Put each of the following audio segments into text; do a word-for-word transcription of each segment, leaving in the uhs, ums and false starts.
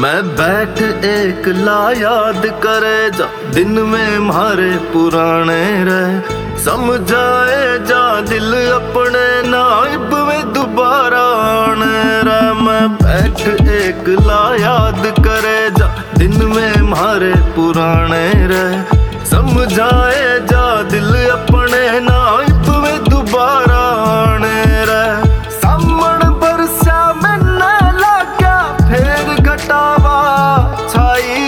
मैं बैठ एक ला याद करे जा, दिन में मारे पुराने रहे, समझाए जा दिल अपने नाइब में दोबारा आने रहे। मैं बैठ एक ला याद करे जा, दिन में मारे पुराने रहे, समझाए जा दिल अपने नाइब में दोबारा आने रहे। सामण बरसा मैंने लाग्या फिर घटावा छाई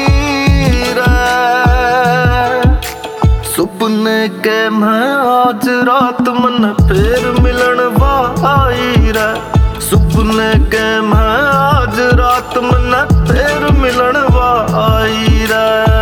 रे, सुपने के मैं आज रात मन फिर मिलन वाई रे, सुपने के मैं आज रात मन फिर मिलन वाई रे।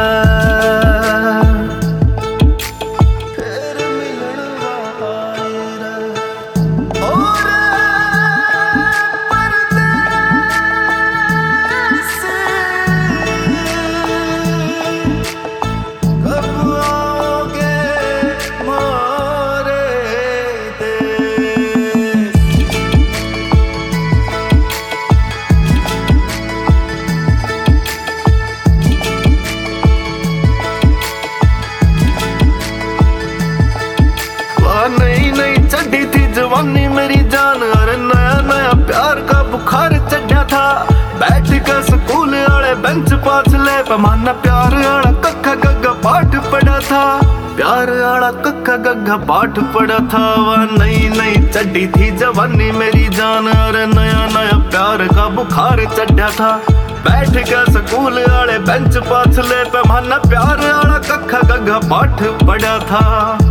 नई नई चढ़ी थी जवानी मेरी जान, अरे नया नया प्यार का बुखार चढ़ा था। बैठ के स्कूल वाले बेंच पाछले पैमाना प्यार वाला कक्का गग्गा पाठ पढ़ा था, प्यार वाला कक्का गग्गा पाठ पढ़ा था। वह नई नई चढ़ी थी जवानी मेरी जान, अरे नया नया प्यार का बुखार चढ़ा था। बैठ के स्कूल वाले बेंच पाछले पैमाना प्यार वाला कक्का गग्गा पाठ पढ़ा था।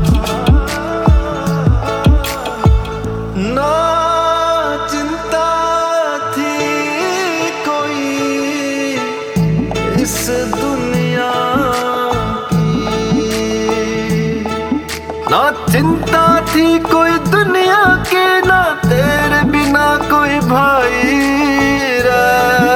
ना चिंता थी कोई इस दुनिया की, ना चिंता थी कोई दुनिया की, ना तेरे बिना कोई भाई रे।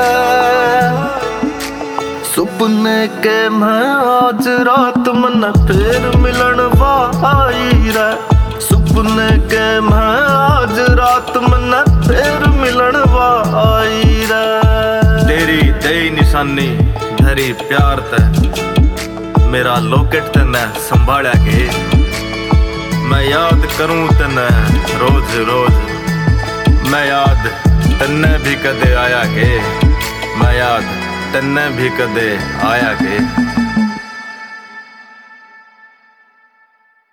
सुपने के मैं आज रात मन फिर मिलन वाई रे, सुपने के मैं आज रात मन फिर मिलन वाई रे। तेरी दई निशानी धरी प्यार ते, मेरा लोकेट तने संभाला के, मैं याद करूं तने रोज रोज, मैं याद तन्ने भी कदे आया के, मैं याद तन्ने भी कदे आया के।